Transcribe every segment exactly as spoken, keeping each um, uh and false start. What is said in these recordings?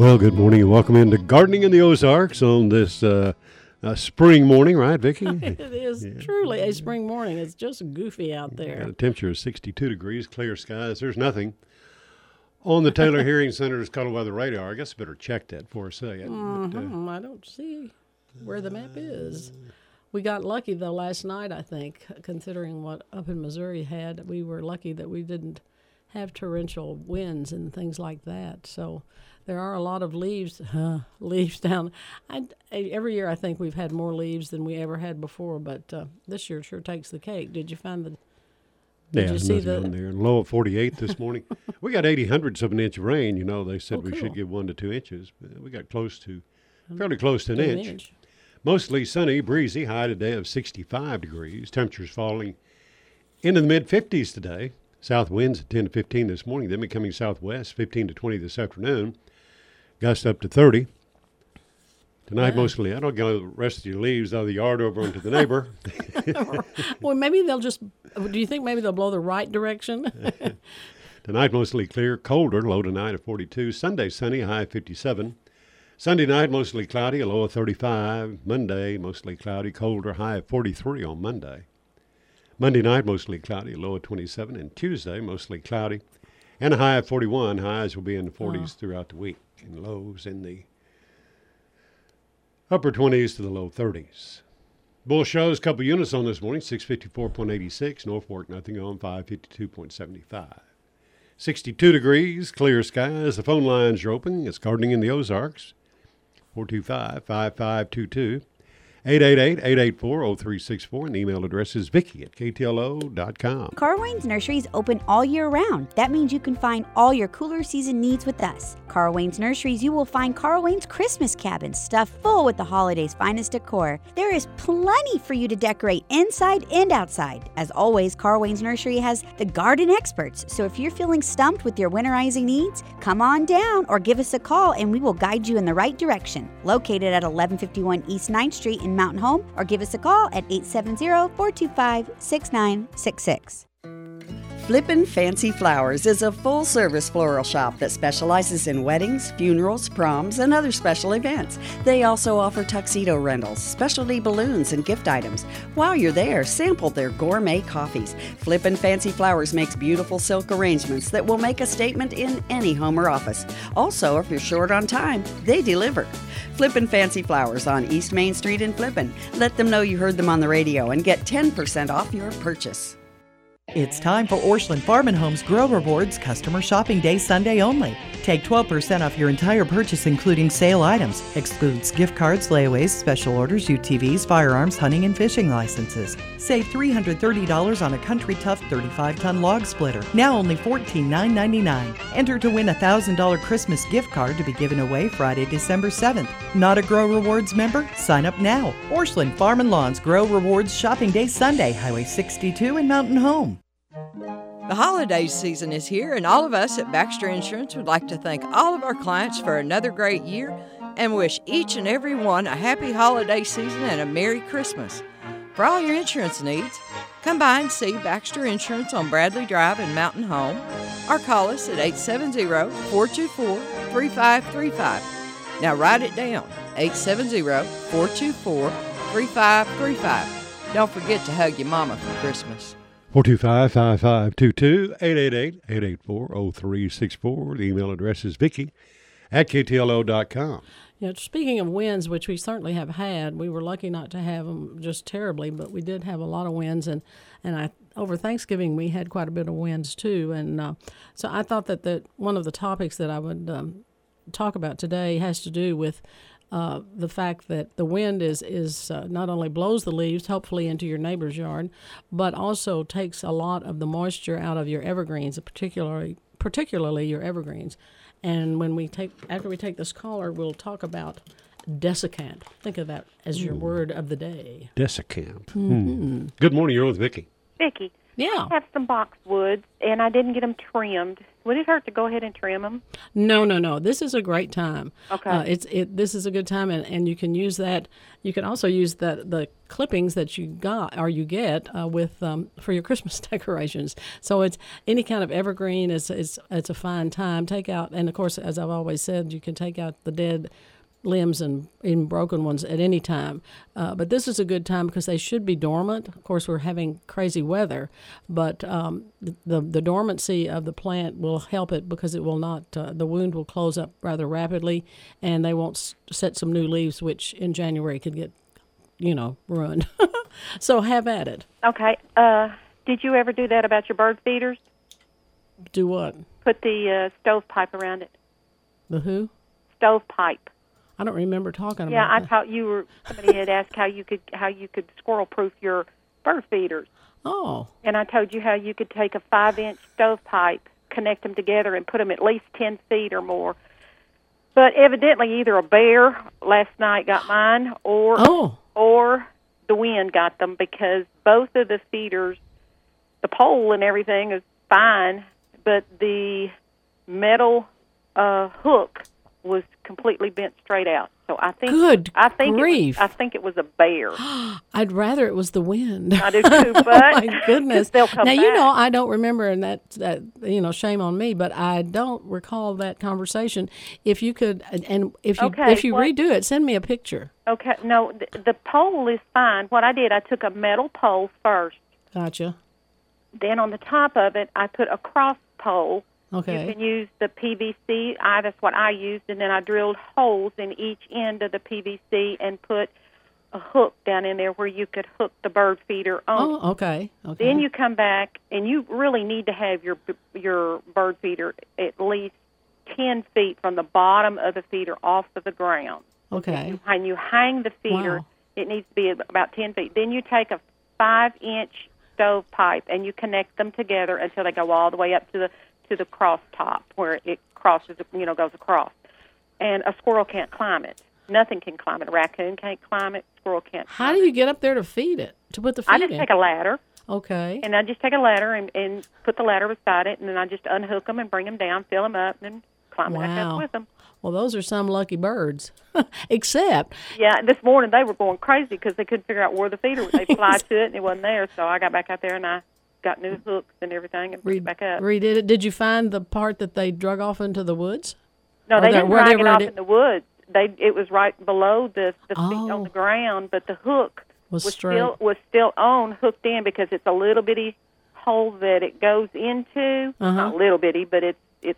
Well, good morning and welcome into Gardening in the Ozarks on this uh, uh, spring morning, right, Vicki? It is yeah. truly a spring morning. It's just goofy out there. Got a temperature of sixty-two degrees, clear skies. There's nothing on the Taylor Hearing Center's Color Weather Radar. I guess I better check that for a second. Mm-hmm. But, uh, I don't see where the map is. We got lucky, though, last night, I think, considering what up in Missouri had. We were lucky that we didn't have torrential winds and things like that. So there are a lot of leaves uh, leaves down. I, every year I think we've had more leaves than we ever had before, but uh, this year sure takes the cake. Did you find the Did yeah, you see the on there. Low of forty-eight this morning. We got eighty hundredths of an inch of rain. You know, they said oh, we cool. should get one to two inches. We got close to, fairly close to an an inch. inch. Mostly sunny, breezy, high today of sixty-five degrees. Temperatures falling into the mid-fifties today. South winds at ten to fifteen this morning, then becoming southwest, fifteen to twenty this afternoon. Gust up to thirty. Tonight, yeah. mostly, I don't get the rest of your leaves out of the yard over onto the neighbor. Well, maybe they'll just, do you think maybe they'll blow the right direction? Tonight, mostly clear, colder, low tonight of forty-two. Sunday, sunny, high of fifty-seven. Sunday night, mostly cloudy, a low of thirty-five. Monday, mostly cloudy, colder, high of forty-three on Monday. Monday night, mostly cloudy, a low of twenty-seven. And Tuesday, mostly cloudy, and a high of forty-one. Highs will be in the forties oh. throughout the week, and lows in the upper twenties to the low thirties. Bull shows a couple units on this morning, six fifty-four point eight six. Norfolk, nothing on, five fifty-two point seven five. sixty-two degrees, clear skies. The phone lines are open. It's Gardening in the Ozarks, four two five, five five two two. eight eight eight, eight eight four, zero three six four, and the email address is Vicki at K T L O dot com. Carl-Wayne's Nursery is open all year round. That means you can find all your cooler season needs with us. Carl-Wayne's Nurseries, you will find Carl-Wayne's Christmas cabins stuffed full with the holidays' finest decor. There is plenty for you to decorate inside and outside. As always, Carl-Wayne's Nursery has the garden experts, so if you're feeling stumped with your winterizing needs, come on down or give us a call and we will guide you in the right direction. Located at eleven fifty-one East ninth Street in Mountain Home, or give us a call at eight seven zero, four two five, six nine six six. Flippin' Fancy Flowers is a full-service floral shop that specializes in weddings, funerals, proms, and other special events. They also offer tuxedo rentals, specialty balloons, and gift items. While you're there, sample their gourmet coffees. Flippin' Fancy Flowers makes beautiful silk arrangements that will make a statement in any home or office. Also, if you're short on time, they deliver. Flippin' Fancy Flowers on East Main Street in Flippin. Let them know you heard them on the radio and get ten percent off your purchase. It's time for Orscheln Farm and Homes Grow Rewards Customer Shopping Day Sunday only. Take twelve percent off your entire purchase, including sale items. Excludes gift cards, layaways, special orders, U T Vs, firearms, hunting, and fishing licenses. Save three hundred thirty dollars on a Country Tough thirty-five ton log splitter. Now only fourteen nine ninety-nine. Enter to win a one thousand dollars Christmas gift card to be given away Friday, December seventh. Not a Grow Rewards member? Sign up now. Orscheln Farm and Lawns Grow Rewards Shopping Day Sunday, Highway sixty-two in Mountain Home. The holiday season is here, and all of us at Baxter Insurance would like to thank all of our clients for another great year and wish each and every one a happy holiday season and a Merry Christmas. For all your insurance needs, come by and see Baxter Insurance on Bradley Drive in Mountain Home, or call us at eight seven zero, four two four, three five three five. Now write it down, eight seven zero, four two four, three five three five. Don't forget to hug your mama for Christmas. four two five, five five two two, eight eight eight, eight eight four, zero three six four. The email address is Vicki at K T L O dot com. Yeah, speaking of winds, which we certainly have had, we were lucky not to have them just terribly, but we did have a lot of winds, and, and I over Thanksgiving we had quite a bit of winds too, and uh, so I thought that the, one of the topics that I would um, talk about today has to do with Uh, the fact that the wind is, is uh, not only blows the leaves, hopefully into your neighbor's yard, but also takes a lot of the moisture out of your evergreens, particularly particularly your evergreens. And when we take after we take this caller, we'll talk about desiccant. Think of that as your mm. word of the day. Desiccant. Mm-hmm. Mm. Good morning. You're with Vicki. Vicki. Yeah. I have some boxwoods, and I didn't get them trimmed, would it hurt to go ahead and trim them? No, no, no. This is a great time. Okay. Uh, it's it. This is a good time, and, and you can use that. You can also use the the clippings that you got or you get uh, with um, for your Christmas decorations. So it's any kind of evergreen. It's it's it's a fine time. Take out, and of course, as I've always said, you can take out the dead limbs and even broken ones at any time. Uh, but this is a good time because they should be dormant. Of course, we're having crazy weather, but um, the the dormancy of the plant will help it because it will not, uh, the wound will close up rather rapidly, and they won't s- set some new leaves, which in January could get, you know, ruined. So have at it. Okay. Uh, did you ever do that about your bird feeders? Do what? Put the uh, stovepipe around it. The who? Stovepipe. I don't remember talking Yeah, about I that. thought you were. Somebody had asked how you could how you could squirrel proof your bird feeders, Oh, and I told you how you could take a five inch stovepipe, connect them together, and put them at least ten feet or more. But evidently, either a bear last night got mine, or oh, or the wind got them, because both of the feeders, the pole and everything is fine, but the metal uh, hook was completely bent straight out. So I think Good I think grief. It was, I think it was a bear. I'd rather it was the wind. I do too, but Oh my goodness! they'll come now back. you know I don't remember, and that that you know shame on me, but I don't recall that conversation. If you could, and if you Okay, if you what- redo it, send me a picture. Okay, no, the, the pole is fine. What I did, I took a metal pole first. Gotcha. Then on the top of it, I put a cross pole. Okay. You can use the P V C. I, that's what I used, and then I drilled holes in each end of the P V C and put a hook down in there where you could hook the bird feeder on. Oh, okay. Okay. Then you come back, and you really need to have your your bird feeder at least ten feet from the bottom of the feeder off of the ground. Okay. When you hang the feeder, Wow. it needs to be about ten feet. Then you take a five-inch stove pipe, and you connect them together until they go all the way up to the to the cross top where it crosses, you know, goes across. And a squirrel can't climb it. Nothing can climb it. A raccoon can't climb it. Squirrel can't climb How do you get up there to feed it? To put the feed I just in? take a ladder, Okay. and I just take a ladder and, and put the ladder beside it, and then I just unhook them and bring them down, fill them up, and then climb back Wow. up with them. Well, those are some lucky birds. Except, Yeah, this morning they were going crazy because they couldn't figure out where the feeder was. They fly to it, and it wasn't there, so I got back out there, and I got new hooks and everything and put re- it back up. redid it. Did you find the part that they drug off into the woods? No, Or they that- didn't drag it whatever off it- in the woods. They it was right below the the feet Oh. on the ground, but the hook Was was straight. still was still on, hooked in, because it's a little bitty hole that it goes into. Uh-huh. Not little bitty, but it's it's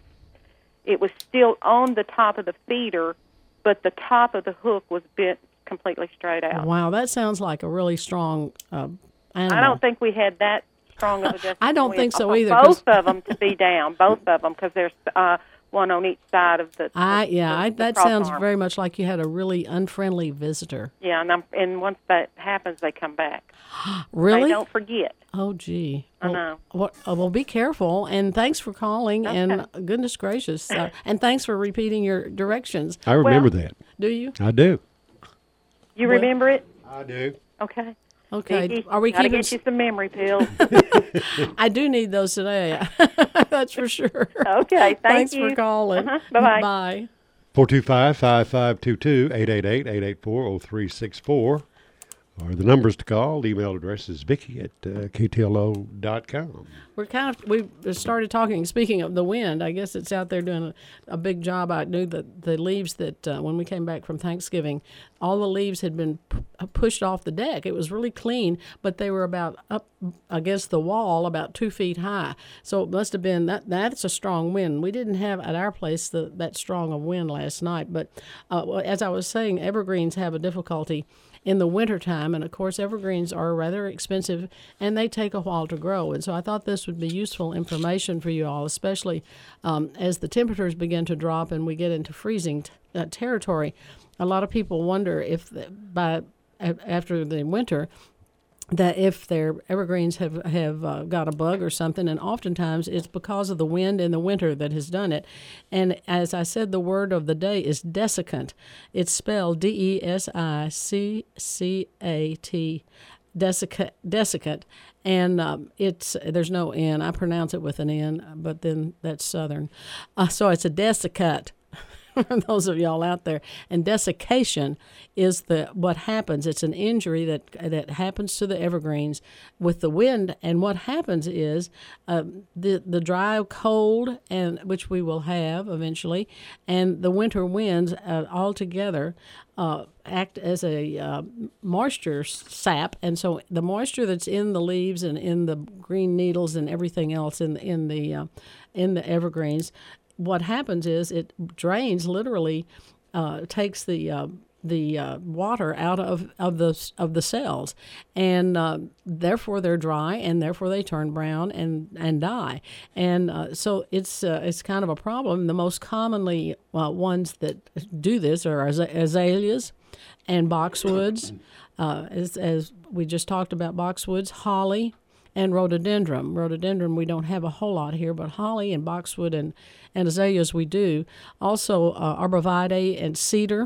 it was still on the top of the feeder, but the top of the hook was bent completely straight out. Wow, that sounds like a really strong uh, animal. I don't think we had that strong of a gust I of don't wind think so for either, 'cause- Both of them to be down, both of them, because there's uh, one on each side of the. I the- yeah, the- I, the that cross sounds arm. very much like you had a really unfriendly visitor. Yeah, and, I'm, and once that happens, they come back. Really? They don't forget. Oh, gee. I Well, know. What, uh, well, be careful, and thanks for calling, and Okay. uh, goodness gracious, uh, and thanks for repeating your directions. I remember Well- that. Do you? I do. You Well- remember it? I do. Okay. Okay. Vicki, Are we gotta keeping? get you some memory pills. I do need those today. That's for sure. Okay, thank Thanks you. for calling. Uh-huh, bye-bye. Bye. four two five, five five two two, eight eight eight, eight eight four, oh three six four are the numbers to call. The email address is Vicki at uh, K T L O dot com. We're kind of we started talking. Speaking of the wind, I guess it's out there doing a, a big job. I knew that the leaves that uh, when we came back from Thanksgiving, all the leaves had been p- pushed off the deck. It was really clean, but they were about up against the wall, about two feet high. So it must have been that. That's a strong wind. We didn't have at our place the, that strong a wind last night. But uh, well, as I was saying, evergreens have a difficulty in the wintertime, and of course evergreens are rather expensive and they take a while to grow, and so I thought this would be useful information for you all, especially um, as the temperatures begin to drop and we get into freezing t- uh, territory. A lot of people wonder if the, by a- after the winter that if their evergreens have have uh, got a bug or something, and oftentimes it's because of the wind in the winter that has done it. And as I said, the word of the day is desiccant. It's spelled D E S I C C A T. desiccant, desiccant, and um, it's there's no N. I pronounce it with an N, but then that's Southern. Uh, so it's a desiccant. For those of y'all out there, and desiccation is the what happens. It's an injury that that happens to the evergreens with the wind, and what happens is uh, the the dry cold, and which we will have eventually, and the winter winds uh, all together uh, act as a uh, moisture sap, and so the moisture that's in the leaves and in the green needles and everything else in in the uh, in the evergreens. What happens is it drains, literally uh, takes the uh, the uh, water out of, of the of the cells, and uh, therefore they're dry, and therefore they turn brown and, and die, and uh, so it's uh, it's kind of a problem. The most commonly uh, ones that do this are azaleas and boxwoods, uh, as as we just talked about, boxwoods, holly, and rhododendron. Rhododendron we don't have a whole lot here, but holly and boxwood and, and azaleas we do. Also uh, arborvitae and cedar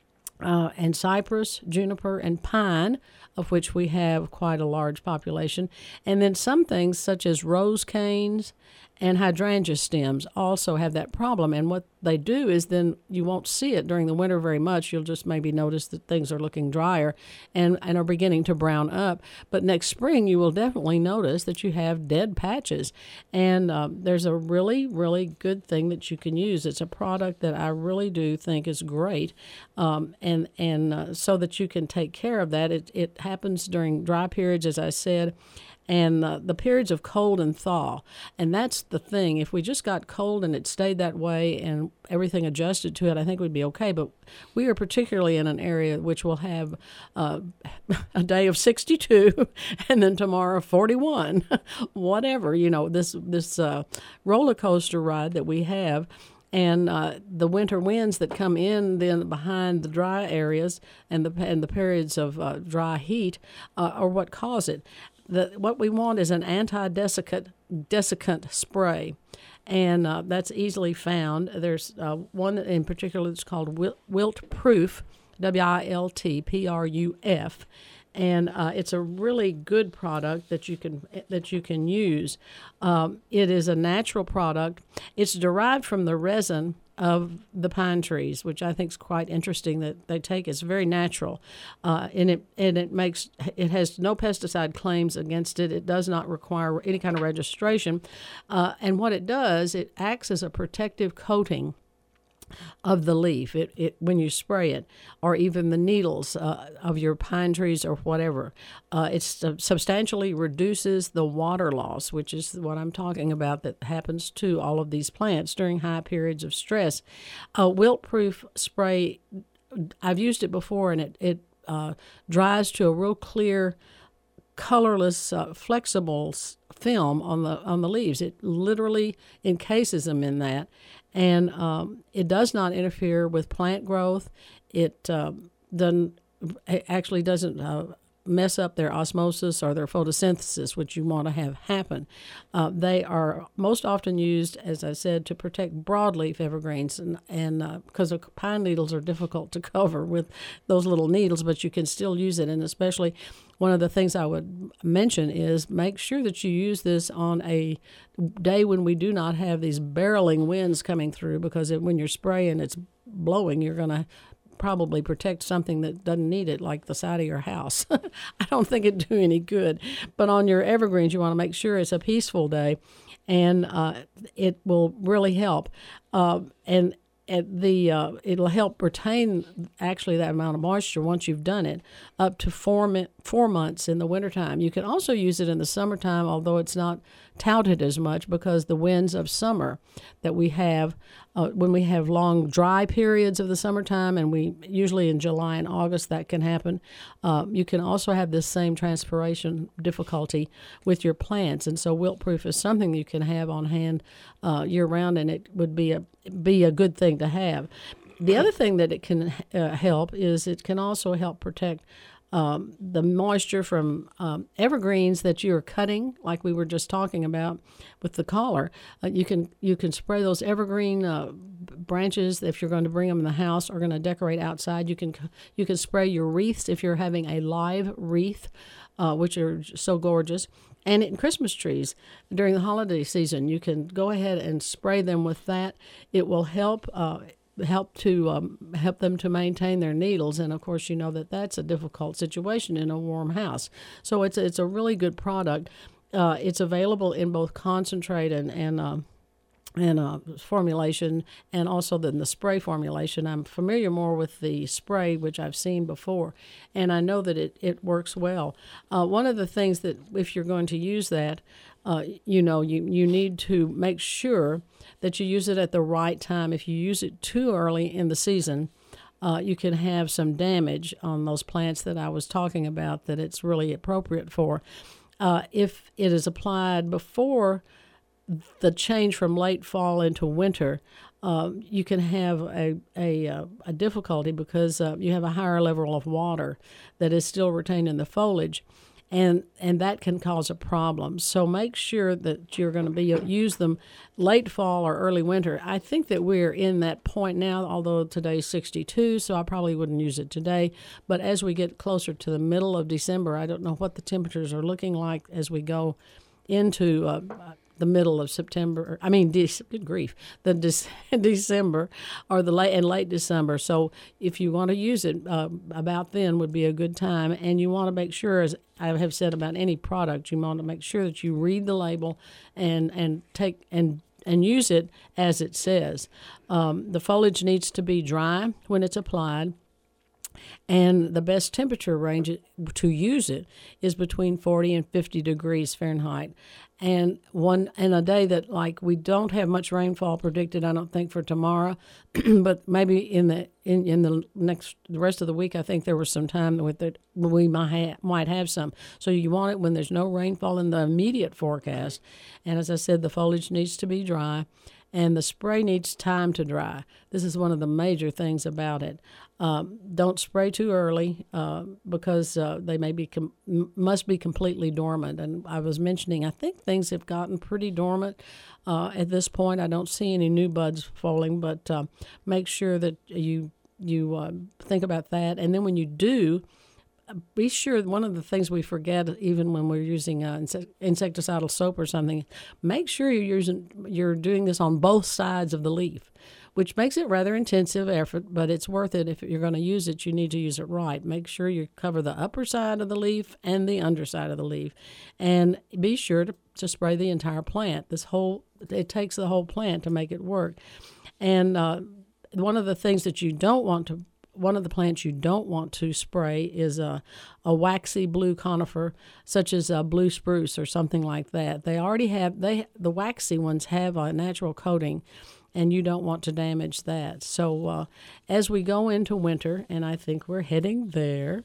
uh, and cypress, juniper, and pine, of which we have quite a large population. And then some things such as rose canes and hydrangea stems also have that problem. And what they do is then you won't see it during the winter very much. You'll just maybe notice that things are looking drier and, and are beginning to brown up. But next spring, you will definitely notice that you have dead patches. And um, there's a really, really good thing that you can use. It's a product that I really do think is great. Um, and and uh, so that you can take care of that. It, it happens during dry periods, as I said, and uh, the periods of cold and thaw. And that's the thing. If we just got cold and it stayed that way and everything adjusted to it, I think we'd be okay. But we are particularly in an area which will have uh, a day of sixty-two and then tomorrow forty-one, whatever, you know, this, this uh, roller coaster ride that we have. And uh, the winter winds that come in then behind the dry areas and the and the periods of uh, dry heat uh, are what cause it. The, what we want is an anti-desiccant desiccant spray, and uh, that's easily found. There's uh, one in particular that's called Wilt, Wilt Proof, W I L T P R U F, and uh, it's a really good product that you can that you can use. Um, it is a natural product. It's derived from the resin of the pine trees, which I think is quite interesting that they take. It's very natural, uh, and it and it makes it has no pesticide claims against it. It does not require any kind of registration, uh, and what it does, it acts as a protective coating of the leaf. It, it when you spray it, or even the needles uh, of your pine trees or whatever, uh, it substantially reduces the water loss, which is what I'm talking about that happens to all of these plants during high periods of stress. A wilt-proof spray, I've used it before, and it it uh, dries to a real clear, colorless, uh, flexible film on the on the leaves. It literally encases them in that. And um, it does not interfere with plant growth. It uh, doesn't, it actually doesn't uh, mess up their osmosis or their photosynthesis, which you want to have happen. Uh, they are most often used, as I said, to protect broadleaf evergreens, and and uh, because the pine needles are difficult to cover with those little needles, but you can still use it. And especially, one of the things I would mention is make sure that you use this on a day when we do not have these barreling winds coming through, because it, when you're spraying, it's blowing, you're going to probably protect something that doesn't need it, like the side of your house. I don't think it'd do any good. But on your evergreens, you want to make sure it's a peaceful day, and uh, it will really help. Uh, and at the uh, it'll help retain actually that amount of moisture once you've done it up to four mi- four months in the wintertime. You can also use it in the summertime, although it's not touted as much because the winds of summer that we have uh, when we have long dry periods of the summertime, and we usually in July and August that can happen. Uh, you can also have this same transpiration difficulty with your plants, and so wilt-proof is something you can have on hand uh, year-round, and it would be a be a good thing to have. The other thing that it can uh, help is it can also help protect um, the moisture from um, evergreens that you're cutting, like we were just talking about with the collar. Uh, you can you can spray those evergreen uh, branches if you're going to bring them in the house or going to decorate outside. You can you can spray your wreaths if you're having a live wreath, uh, which are so gorgeous. And in Christmas trees during the holiday season, you can go ahead and spray them with that. It will help. Uh, help to um, help them to maintain their needles, and of course you know that that's a difficult situation in a warm house. So it's it's a really good product. Uh, it's available in both concentrate and and uh, and uh, formulation, and also then the spray formulation. I'm familiar more with the spray, which I've seen before, and I know that it, it works well. Uh, one of the things that if you're going to use that, uh, you know, you, you need to make sure that you use it at the right time. If you use it too early in the season, uh, you can have some damage on those plants that I was talking about that it's really appropriate for. Uh, if it is applied before the change from late fall into winter, uh, you can have a a, a difficulty because uh, you have a higher level of water that is still retained in the foliage, and and that can cause a problem. So make sure that you're going to be use them late fall or early winter. I think that we're in that point now, although today's sixty-two, so I probably wouldn't use it today. But as we get closer to the middle of December, I don't know what the temperatures are looking like as we go into uh, the middle of September. I mean, de- good grief, the de- December or the late and late December. So if you want to use it, uh, about then would be a good time. And you want to make sure, as I have said about any product, you want to make sure that you read the label and and take and and use it as it says. Um, the foliage needs to be dry when it's applied. And the best temperature range to use it is between forty and fifty degrees Fahrenheit. And one in a day that, like, we don't have much rainfall predicted, I don't think, for tomorrow, but maybe in the in, in the next the rest of the week, I think there was some time with it we might ha- might have some. So you want it when there's no rainfall in the immediate forecast. And as I said, the foliage needs to be dry, and the spray needs time to dry. This is one of the major things about it. Um, don't spray too early uh, because uh, they may be com- must be completely dormant. And I was mentioning, I think things have gotten pretty dormant uh, at this point. I don't see any new buds falling, but uh, make sure that you you uh, think about that. And then when you do, be sure, one of the things we forget, even when we're using uh, insect- insecticidal soap or something, make sure you're using you're doing this on both sides of the leaf, which makes it rather intensive effort, but it's worth it. If you're going to use it, you need to use it right. Make sure you cover the upper side of the leaf and the underside of the leaf, and be sure to, to spray the entire plant. This whole it takes the whole plant to make it work. And uh, one of the things that you don't want to One of the plants you don't want to spray is a, a waxy blue conifer, such as a blue spruce or something like that. They already have they the waxy ones have a natural coating, and you don't want to damage that. So uh, as we go into winter, and I think we're heading there,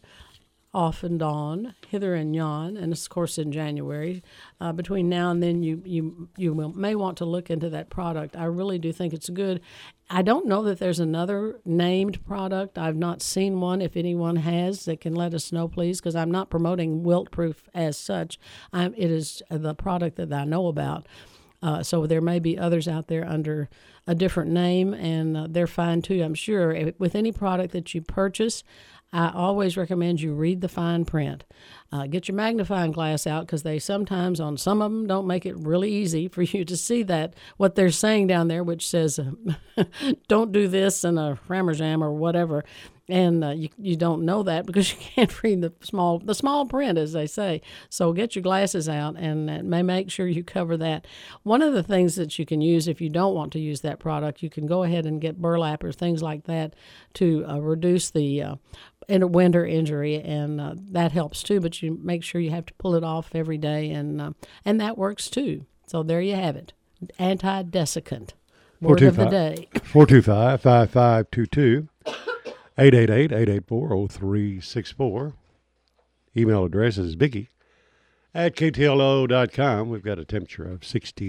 off and on, hither and yon, and of course in January. Uh, between now and then, you you you will, may want to look into that product. I really do think it's good. I don't know that there's another named product. I've not seen one. If anyone has, they can let us know, please, because I'm not promoting Wilt-Proof as such. I'm, it is the product that I know about. Uh, so there may be others out there under a different name, and uh, they're fine too, I'm sure. If, with any product that you purchase, I always recommend you read the fine print. Uh, get your magnifying glass out, because they sometimes, on some of them, don't make it really easy for you to see that, what they're saying down there, which says, uh, don't do this in a rammer jam or whatever. And uh, you you don't know that because you can't read the small the small print, as they say. So get your glasses out, and uh, may make sure you cover that. One of the things that you can use if you don't want to use that product, you can go ahead and get burlap or things like that to uh, reduce the uh, in a winter injury, and uh, that helps too. But you make sure you have to pull it off every day, and uh, and that works too. So there you have it, anti-desiccant. Word of the day. four two five, five five two two. eight eight eight, eight eight four, oh three six four. Email address is Biggie at K T L O dot com. We've got a temperature of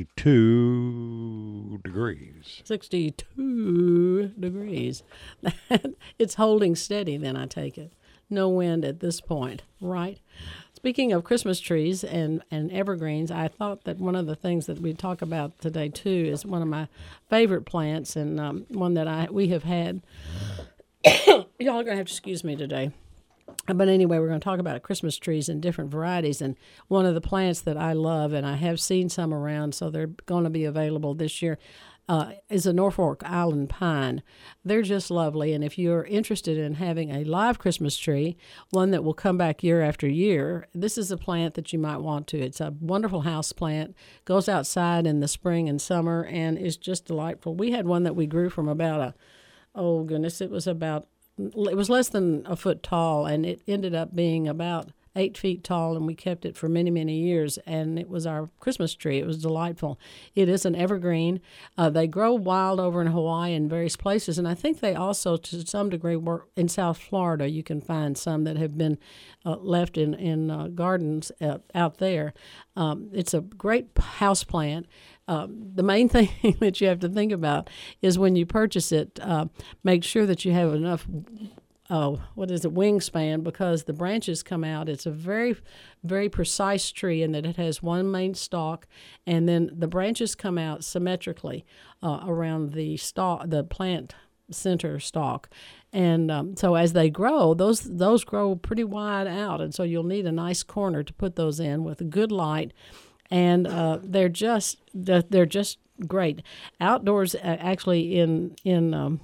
sixty-two degrees. sixty-two degrees. It's holding steady, then, I take it. no wind at this point, right? Speaking of Christmas trees and, and evergreens, I thought that one of the things that we'd talk about today, too, is one of my favorite plants and um, one that I we have had. Y'all are going to have to excuse me today. But anyway, we're going to talk about Christmas trees and different varieties. And one of the plants that I love, and I have seen some around, so they're going to be available this year, uh, is a Norfolk Island pine. They're just lovely. And if you're interested in having a live Christmas tree, one that will come back year after year, this is a plant that you might want to. It's a wonderful house plant, goes outside in the spring and summer, and is just delightful. We had one that we grew from about a, oh goodness, it was about It was less than a foot tall, and it ended up being about eight feet tall, and we kept it for many, many years, and it was our Christmas tree. It was delightful. It is an evergreen. Uh, they grow wild over in Hawaii and various places, and I think they also, to some degree, work in South Florida. You can find some that have been uh, left in, in uh, gardens uh, out there. Um, it's a great house plant. Um, the main thing that you have to think about is when you purchase it, uh, make sure that you have enough, uh, what is it, wingspan, because the branches come out. It's a very, very precise tree in that it has one main stalk, and then the branches come out symmetrically uh, around the stalk, the plant center stalk. And um, so as they grow, those those grow pretty wide out, and so you'll need a nice corner to put those in with a good light. And uh, they're just they're just great outdoors. Actually, in in um,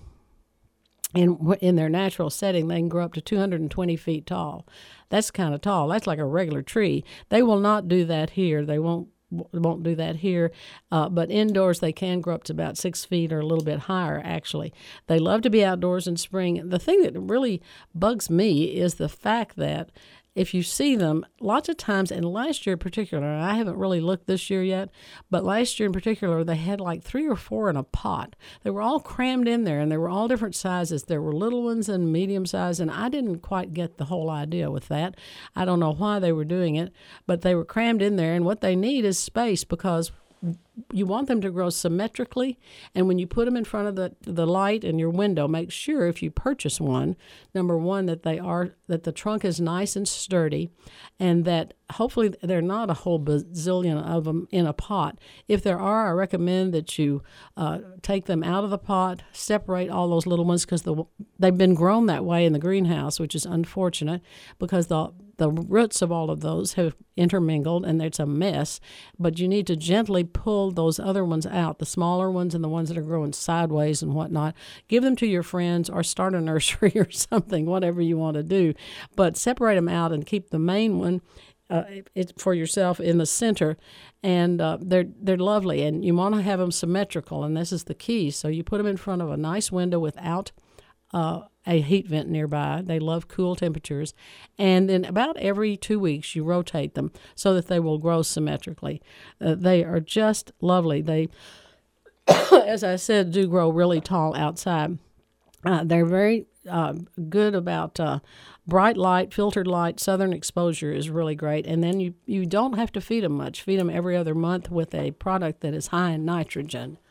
in in their natural setting, they can grow up to two hundred twenty feet tall. That's kind of tall. That's like a regular tree. They will not do that here. They won't won't do that here. Uh, but indoors, they can grow up to about six feet or a little bit higher. Actually, they love to be outdoors in spring. The thing that really bugs me is the fact that if you see them, lots of times, and last year in particular, I haven't really looked this year yet, but last year in particular, they had like three or four in a pot. They were all crammed in there, and they were all different sizes. There were little ones and medium size, and I didn't quite get the whole idea with that. I don't know why they were doing it, but they were crammed in there, and what they need is space, because you want them to grow symmetrically, and when you put them in front of the the light in your window, make sure if you purchase one, number one, that they are that the trunk is nice and sturdy, and that hopefully they're not a whole bazillion of them in a pot. If there are, I recommend that you uh, take them out of the pot, separate all those little ones, because the they've been grown that way in the greenhouse, which is unfortunate, because the the roots of all of those have intermingled, and it's a mess. But you need to gently pull those other ones out, the smaller ones and the ones that are growing sideways and whatnot. Give them to your friends or start a nursery or something, whatever you want to do. But separate them out and keep the main one uh, it, for yourself in the center. And uh, they're they're lovely, and you want to have them symmetrical, and this is the key. So you put them in front of a nice window without uh, a heat vent nearby. They love cool temperatures. And then about every two weeks, you rotate them so that they will grow symmetrically. Uh, they are just lovely. They, as I said, do grow really tall outside. Uh, they're very uh, good about uh, bright light, filtered light. Southern exposure is really great. And then you, you don't have to feed them much. Feed them every other month with a product that is high in nitrogen.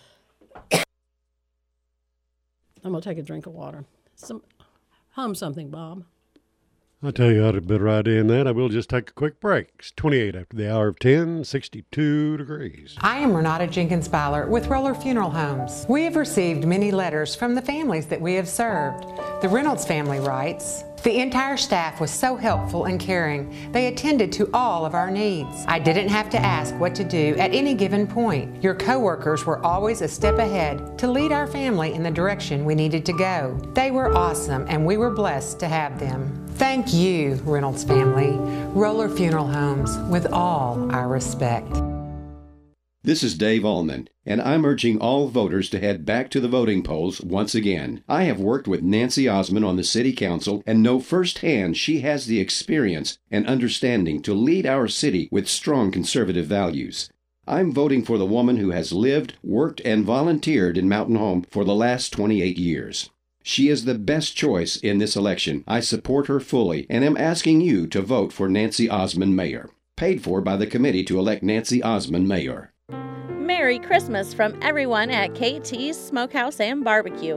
I'm going to take a drink of water. Some, hum something, Bob. I'll tell you, I had a better idea than that. I will just take a quick break. It's twenty-eight after the hour of ten, sixty-two degrees. I am Renata Jenkins-Byler with Roller Funeral Homes. We have received many letters from the families that we have served. The Reynolds family writes, "The entire staff was so helpful and caring. They attended to all of our needs. I didn't have to ask what to do at any given point. Your coworkers were always a step ahead to lead our family in the direction we needed to go. They were awesome, and we were blessed to have them. Thank you, Reynolds family. Roller Funeral Homes, with all our respect." This is Dave Allman, and I'm urging all voters to head back to the voting polls once again. I have worked with Nancy Osmond on the City Council and know firsthand she has the experience and understanding to lead our city with strong conservative values. I'm voting for the woman who has lived, worked, and volunteered in Mountain Home for the last twenty-eight years. She is the best choice in this election. I support her fully and am asking you to vote for Nancy Osmond Mayor. Paid for by the committee to elect Nancy Osmond Mayor. Merry Christmas from everyone at K T's Smokehouse and Barbecue.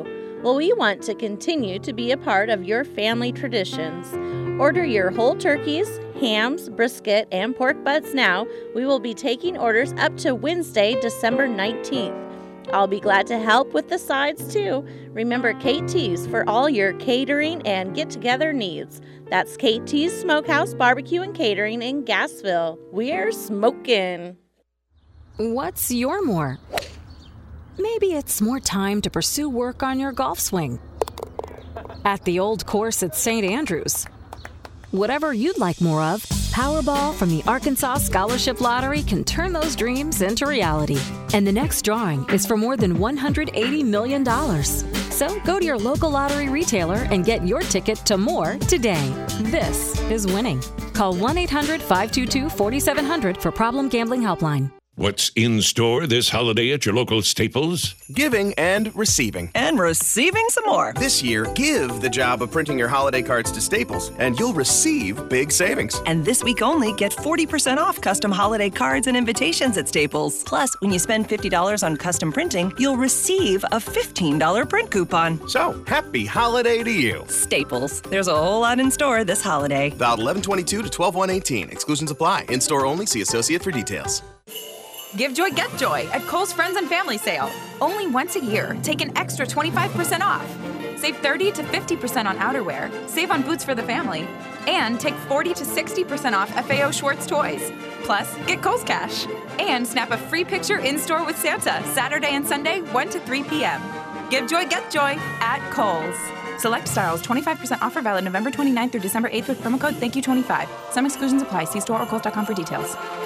Well, we want to continue to be a part of your family traditions. Order your whole turkeys, hams, brisket, and pork butts now. We will be taking orders up to Wednesday, December nineteenth. I'll be glad to help with the sides too. Remember K T's for all your catering and get-together needs. That's K T's Smokehouse Barbecue and Catering in Gassville. We're smoking. What's your more? Maybe it's more time to pursue work on your golf swing at the old course at Saint Andrews. Whatever you'd like more of, Powerball from the Arkansas Scholarship Lottery can turn those dreams into reality. And the next drawing is for more than one hundred eighty million dollars. So go to your local lottery retailer and get your ticket to more today. This is winning. Call one eight hundred five two two four seven zero zero for Problem Gambling Helpline. What's in store this holiday at your local Staples? Giving and receiving. And receiving some more. This year, give the job of printing your holiday cards to Staples, and you'll receive big savings. And this week only, get forty percent off custom holiday cards and invitations at Staples. Plus, when you spend fifty dollars on custom printing, you'll receive a fifteen dollars print coupon. So, happy holiday to you. Staples. There's a whole lot in store this holiday. Valid eleven twenty-two to twelve one eighteen. Exclusions apply. In-store only. See associate for details. Give joy, get joy at Kohl's Friends and Family Sale. Only once a year, take an extra twenty-five percent off. Save thirty to fifty percent on outerwear. Save on boots for the family. And take forty to sixty percent off F A O Schwartz toys. Plus, get Kohl's Cash. And snap a free picture in-store with Santa, Saturday and Sunday, one to three p.m. Give joy, get joy at Kohl's. Select styles, twenty-five percent offer valid November twenty-ninth through December eighth with promo code thank you twenty-five. Some exclusions apply. See store or kohls dot com for details.